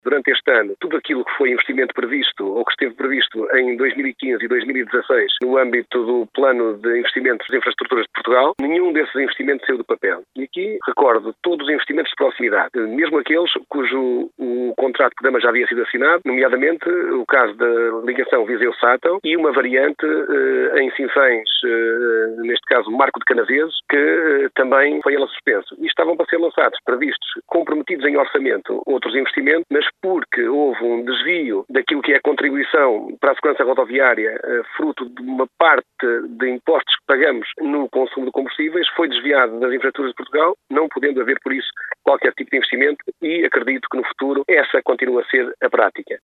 durante este ano tudo aquilo que foi investimento previsto ou que esteve previsto em 2015 e 2016 no âmbito do Plano de Investimentos de Infraestruturas de Portugal, nenhum desses investimentos saiu do papel. E aqui recordo todos os investimentos de proximidade, mesmo aqueles cujo o contrato de programa já havia sido assinado, nomeadamente o caso da ligação Viseu-Sátão e uma variante em Sinfãs, neste caso Marco de Canaveses, que também foi ela suspenso. E estavam para ser lançados, previstos, comprometidos em orçamento outros investimentos, mas porque houve um desvio daquilo que é a contribuição para a segurança rodoviária, fruto de uma parte de impostos que pagamos no consumo de combustíveis, foi desviado das infraestruturas de Portugal, não podendo haver, por isso, qualquer tipo de investimento e acredito que no futuro essa continua a ser a prática.